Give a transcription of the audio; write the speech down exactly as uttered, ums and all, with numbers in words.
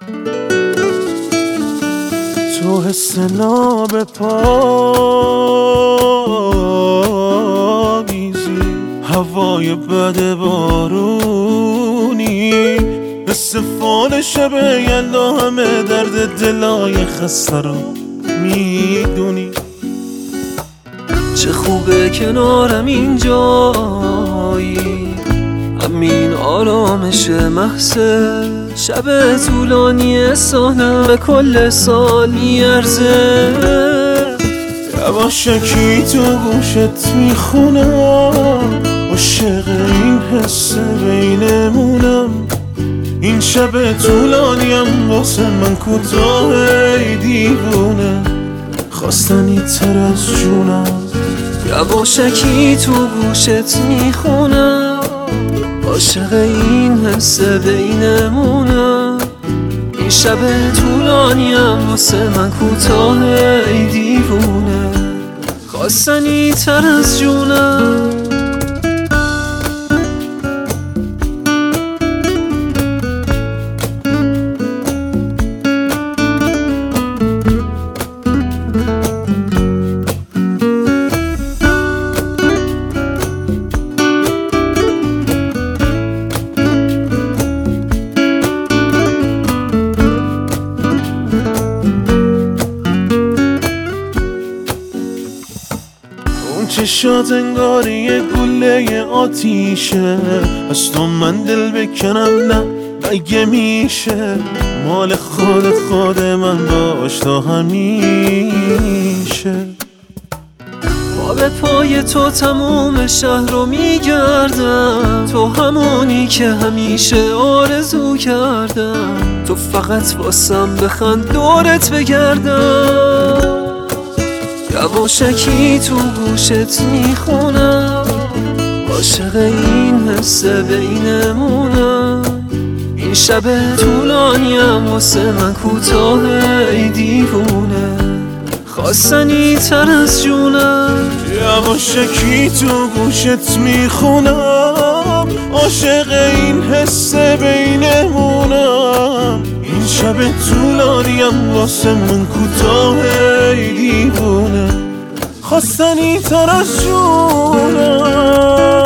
تو حس ناب پاییزی، هوای بد بارونی، حس فال شب یلدا، همه درد دلای خسته رو میدونی. چه خوبه کنارم اینجایی، همین آرامش محض. شب طولانی سالم به کل سال میارزه. یواشکی تو گوشت میخونم، عاشق این حس بینمونم. این شب طولانیم واسه من کوتاه ای دیوونه، خواستنی تر از جونم. یواشکی تو گوشت میخونم، عاشق این حس بینمونم. این شب طولانیم واسه من کوتاه ای دیوونه، خواستنی تر از جونم. چشات انگاری یه گله آتیشه، از تو من دل بکنم نه مگه میشه؟ مال خود خود من باش تا همیشه. پا به پای تو تموم شهر رو میگردم، تو همونی که همیشه آرزو کردم. تو فقط واسم بخند دورت بگردم. یواشکی تو گوشت میخونم، عاشق این حس بینمونم. این شب طولانیم واسه من کوتاه ای دیوونه، خواستنی تر از جونم. یواشکی تو گوشت میخونم، عاشق این حس بینمونم. این شب طولانیم واسه من کوتاه ای دیوونه، خواستنی تر از جونم.